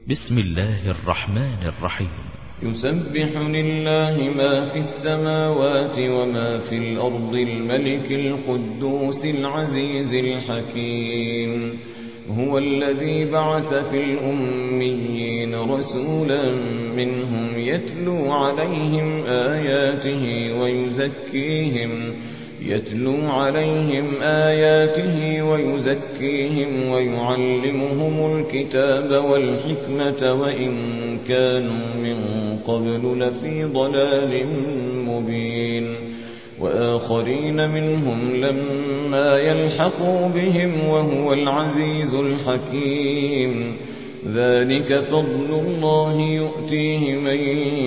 بسم الله الرحمن الرحيم. يسبح لله ما في السماوات وما في الأرض الملك القدوس العزيز الحكيم. هو الذي بعث في الأميين رسولا منهم يتلو عليهم آياته ويزكيهم ويعلمهم الكتاب والحكمة وإن كانوا من قبل لفي ضلال مبين. وآخرين منهم لما يلحقوا بهم وهو العزيز الحكيم. ذلك فضل الله يؤتيه من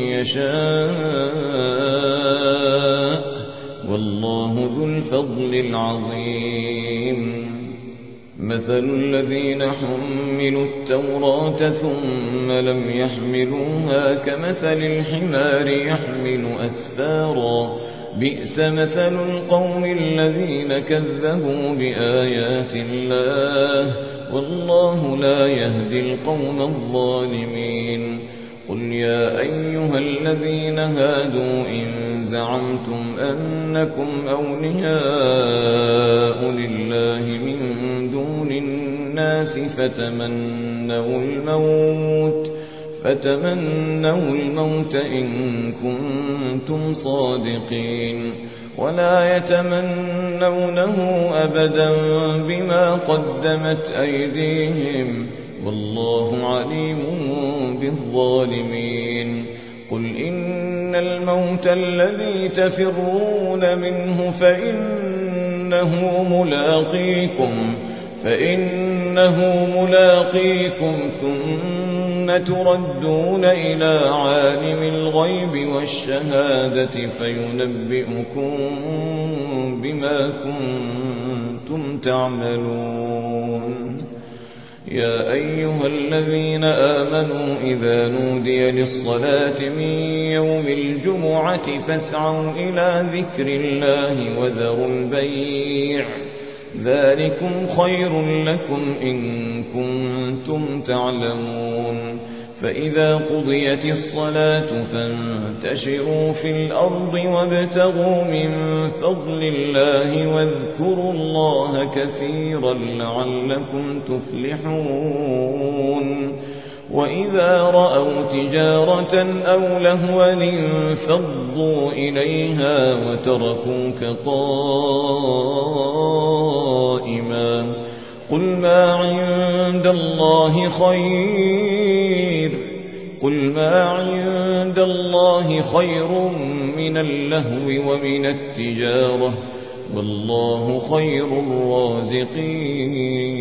يشاء والله ذو الفضل العظيم. مثل الذين حملوا التوراة ثم لم يحملوها كمثل الحمار يحمل أسفارا بئس مثل القوم الذين كذبوا بآيات الله والله لا يهدي القوم الظالمين. قل يا أيها الذين هادوا إن زعمتم أنكم أولياء لله من دون الناس فتمنوا الموت إن كنتم صادقين ولا يتمنونه أبدا بما قدمت أيديهم والله عليم بالظالمين. قل إن الموت الذي تفرون منه فإنه ملاقيكم ثم تردون إلى عالم الغيب والشهادة فينبئكم بما كنتم تعملون. يا أيها الذين آمنوا إذا نودي للصلاة من يوم الجمعة فاسعوا إلى ذكر الله وذروا البيع ذلكم خير لكم إن كنتم تعلمون. فإذا قضيت الصلاة فانتشروا في الأرض وابتغوا من فضل الله واذكروا الله كثيرا لعلكم تفلحون. وإذا رأوا تجارة أو لهوا انفضوا إليها وتركوك قائما. قل ما عند الله خير من اللهو ومن التجارة والله خير الرازقين.